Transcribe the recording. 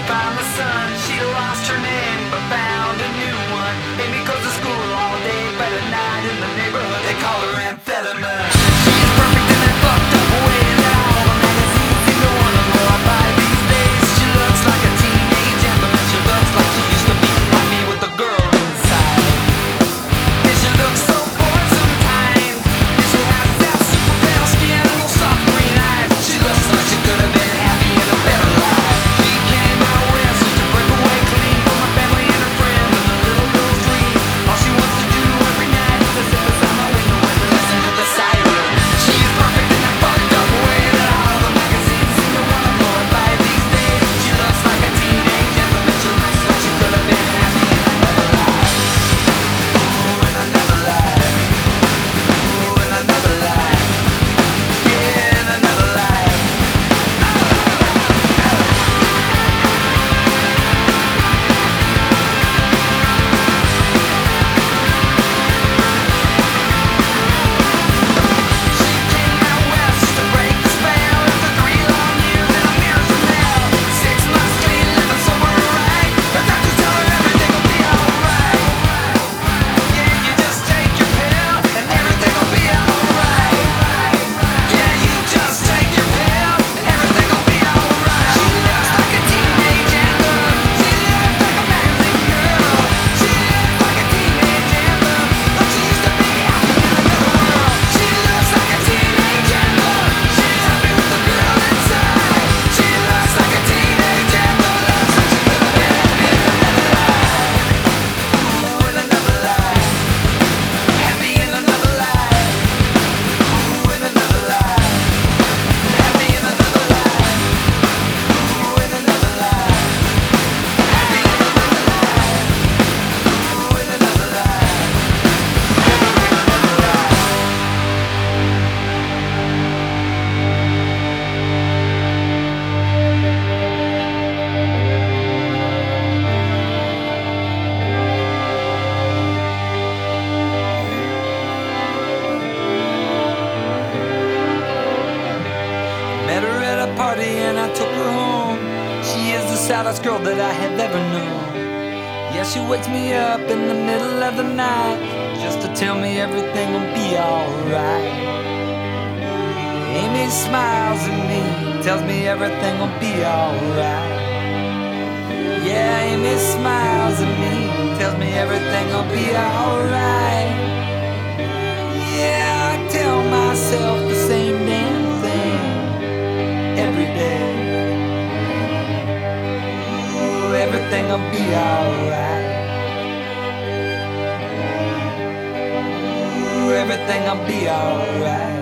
find the sun. She lost her name but found a new one. Amy goes to school all day, but at night in the neighborhood they call her amphetamine. She's perfect in that fucked up way that all the magazines seem to wanna glorify these days. She looks like a teenage anthem, and she looks like she used to be happy with the girl inside. And she looks so bored sometimes. And she has that super pale skin and those soft green eyes. She looks like she could have been happy in a better life. She came out west just to break away clean from her family and her friends and the little girl's dream. All she wants to do every night is to sit beside my window and listen to the siren. She's perfect in that fucked up way that all the magazines seem to wanna glorify these days. She looks like a teenage anthem, and she looks like she could have been happy in another life. Ooh, in another life. Ooh, in another life. Yeah, in another life. She came out west to break the spell. After 3 long years in a mirror's hell. 6 months clean, living sober right. The doctors tell her everything will be alright. Yeah, you just take your pill and everything will be alright. Yeah, you just take your pill and everything will be alright. She looks like a teenage anthem. She looks like a magazine girl. She looks like a teenage anthem. But she used to be happy in another world. She looks like a teenage anthem. She's happy with the girl inside. She looks like a teenage anthem. Looks like she could have been happy in another life. Ooh, in another life. Happy in another life. Ooh, in another life. Happy in another life. Ooh, in another life. Happy in another life. Ooh, in another life. Met her at a party and I took her home. She is the saddest girl that I have ever known. Yeah, she wakes me up in the middle of the night just to tell me everything will be alright. Amy smiles at me, tells me everything will be alright. Yeah, Amy smiles at me, tells me everything will be alright. Yeah, I tell myself the same damn thing every day. Ooh, everything'll be alright. Ooh, everything'll be alright.